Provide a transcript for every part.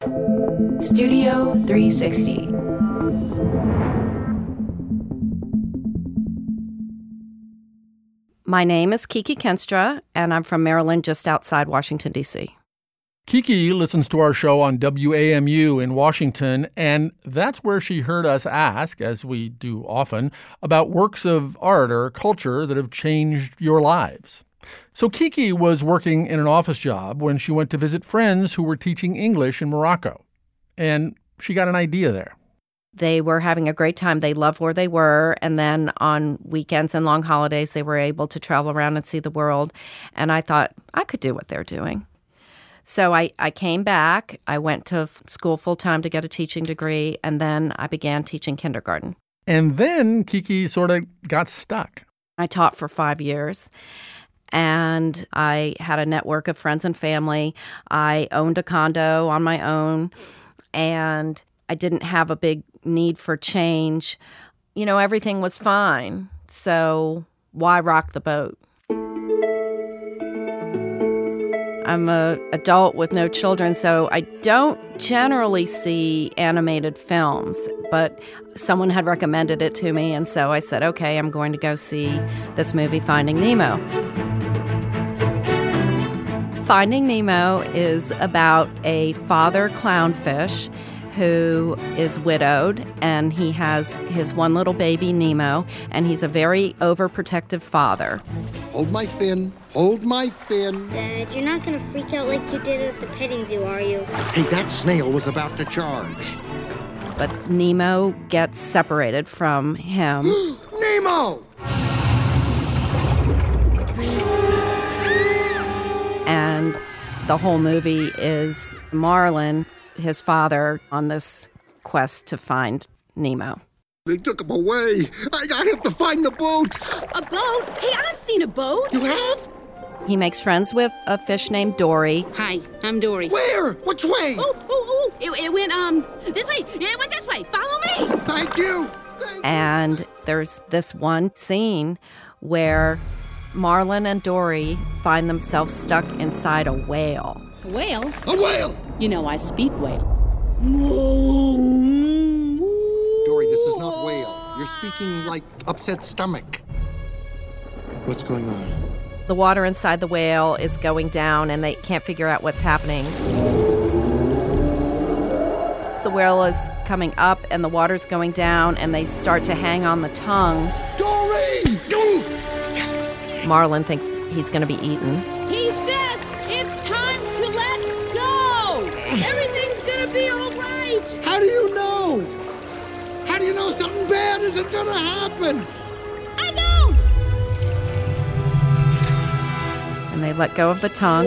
Studio 360. My name is Kiki Kenstra, and I'm from Maryland, just outside Washington, D.C. Kiki listens to our show on WAMU in Washington, and that's where she heard us ask, as we do often, about works of art or culture that have changed your lives. So Kiki was working in an office job when she went to visit friends who were teaching English in Morocco, and she got an idea there. They were having a great time. They loved where they were. And then on weekends and long holidays, they were able to travel around and see the world. And I thought, I could do what they're doing. So I came back. I went to school full-time to get a teaching degree. And then I began teaching kindergarten. And then Kiki sort of got stuck. I taught for 5 years. And I had a network of friends and family. I owned a condo on my own. And I didn't have a big need for change. You know, everything was fine. So why rock the boat? I'm an adult with no children, so I don't generally see animated films. But someone had recommended it to me, and so I said, okay, I'm going to go see this movie, Finding Nemo. Finding Nemo is about a father clownfish who is widowed, and he has his one little baby, Nemo, and he's a very overprotective father. Hold my fin. Hold my fin. Dad, you're not going to freak out like you did at the petting zoo, are you? Hey, that snail was about to charge. But Nemo gets separated from him. Nemo! And the whole movie is Marlin, his father, on this quest to find Nemo. They took him away. I have to find the boat. A boat? Hey, I've seen a boat. You have? He makes friends with a fish named Dory. Hi, I'm Dory. Where? Which way? Oh, it went, this way. It went this way. Follow me. Thank you. And there's this one scene where Marlin and Dory find themselves stuck inside a whale. It's a whale? A whale! You know, I speak whale. Dory, this is not whale. You're speaking like upset stomach. What's going on? The water inside the whale is going down, and they can't figure out what's happening. The whale is coming up, and the water's going down, and they start to hang on the tongue. Dory! Marlin thinks he's going to be eaten. He says it's time to let go. Everything's going to be all right. How do you know? How do you know something bad isn't going to happen? I don't. And they let go of the tongue.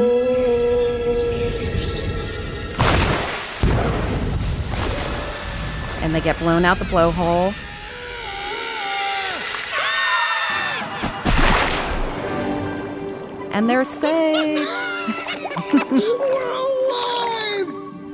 And they get blown out the blowhole. And they're safe. We're alive!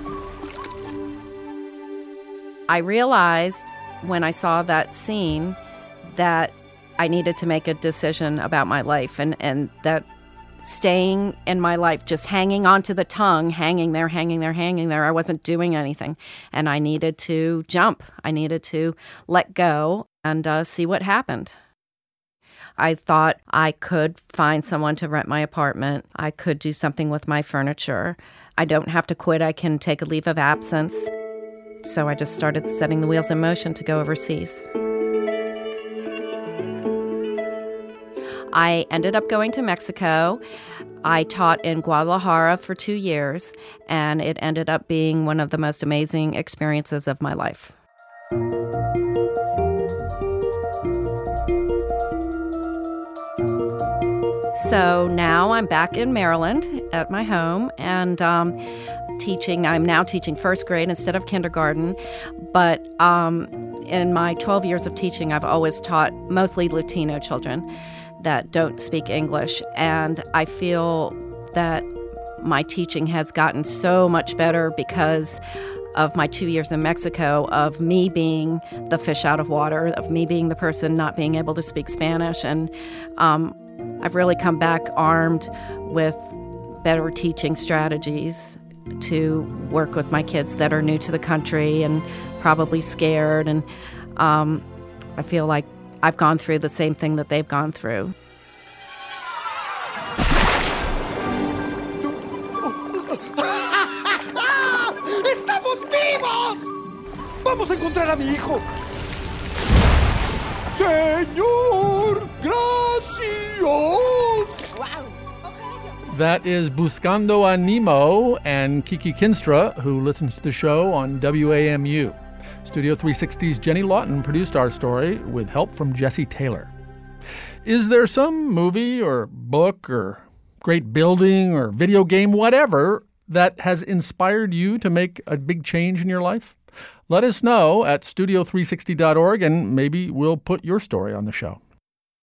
I realized when I saw that scene that I needed to make a decision about my life, and that staying in my life, just hanging onto the tongue, hanging there, I wasn't doing anything. And I needed to jump. I needed to let go and see what happened. I thought I could find someone to rent my apartment. I could do something with my furniture. I don't have to quit. I can take a leave of absence. So I just started setting the wheels in motion to go overseas. I ended up going to Mexico. I taught in Guadalajara for 2 years, and it ended up being one of the most amazing experiences of my life. So now I'm back in Maryland at my home and teaching. I'm now teaching first grade instead of kindergarten. But in my 12 years of teaching, I've always taught mostly Latino children that don't speak English. And I feel that my teaching has gotten so much better because of my 2 years in Mexico, of me being the fish out of water, of me being the person not being able to speak Spanish. And I've really come back armed with better teaching strategies to work with my kids that are new to the country and probably scared. And I feel like I've gone through the same thing that they've gone through. ¡Estamos vivos! ¡Vamos a encontrar a mi hijo! ¡Señor, gracias! That is Buscando a Nemo and Kiki Kinstra, who listens to the show on WAMU. Studio 360's Jenny Lawton produced our story with help from Jesse Taylor. Is there some movie or book or great building or video game, whatever, that has inspired you to make a big change in your life? Let us know at studio360.org, and maybe we'll put your story on the show.